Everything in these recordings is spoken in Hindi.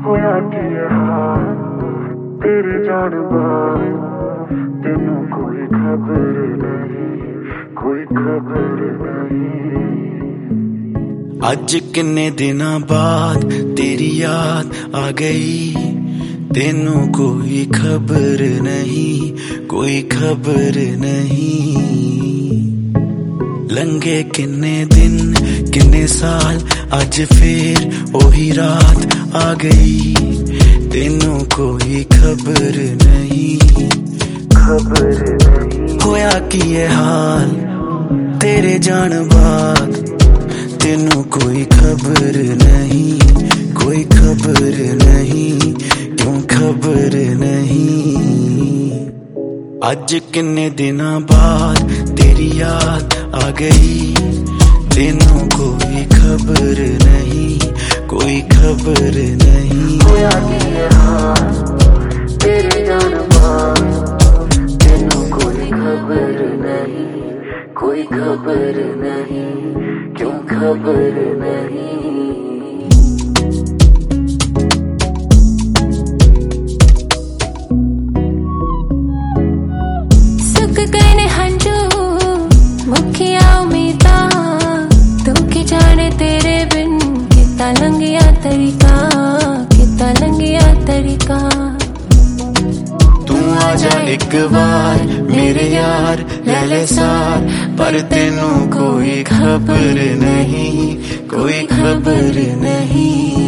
होया की हाल तेरी जान बार तेनू कोई खबर नहीं, कोई खबर नहीं। अज किन्ने दिनां बाद तेरी याद आ गई, तेनू कोई खबर नहीं, कोई खबर नहीं। लंघे किन्ने दिन किन्ने साल, अज फिर ओही रात आ गई, तेनू कोई खबर नहीं, खबर नहीं। होया की ये हाल तेरे जान बाद, तेनू कोई खबर नहीं, कोई खबर नहीं, क्यों खबर नहीं। अज किन्ने दिनां बाद तेरी याद आ गई, तेनू कोई खबर नहीं, कोई खबर नहीं। होया की ये हाल तेरे जान बाद, तेनू कोई खबर नहीं, कोई खबर नहीं, क्यों खबर नहीं। सुख गए ने हंजू मुखिया उम्मीदा, तू की जाने तेरे बिन कितना लंघिया तरीका, कितना लंघिया तरीका। तू आजा एक बार मेरे यार, ले ले सार, पर तेनू कोई खबर नहीं, कोई खबर नहीं।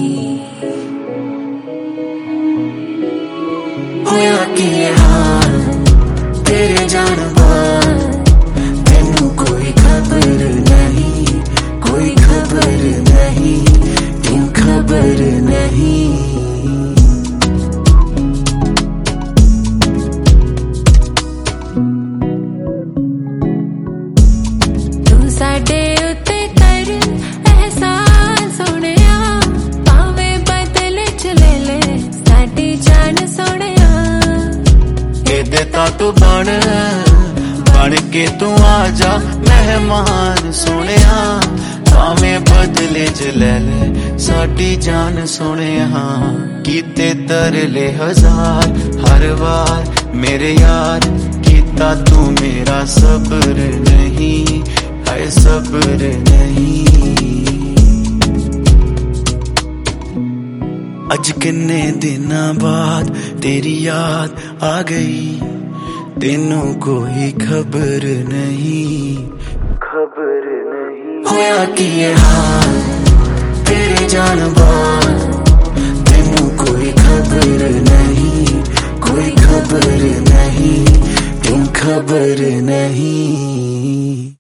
होया की ये हाल तेरे जान बाद, तेनू कोई खबर नहीं, कोई खबर नहीं, क्यों खबर नहीं। साडे उत्ते कर एहसास सोनिया, भावे बदले चले ले साडी जान सोनिया। एदे ता तू बन के तू आजा मेहमान सोनिया, भावे बदले च ले ले साडी जान सोनिया। कीते तरले हजार हर बार मेरे यार, कीता तू मेरा सब्र नहीं, हाय सब्र नहीं। अज किन्ने दिनां बाद तेरी याद आ गई, तेनू कोई खबर नहीं, खबर नहीं। होया की ये हाल तेरे जान बाद, तेनू कोई खबर नहीं, कोई खबर नहीं, क्यों खबर नहीं।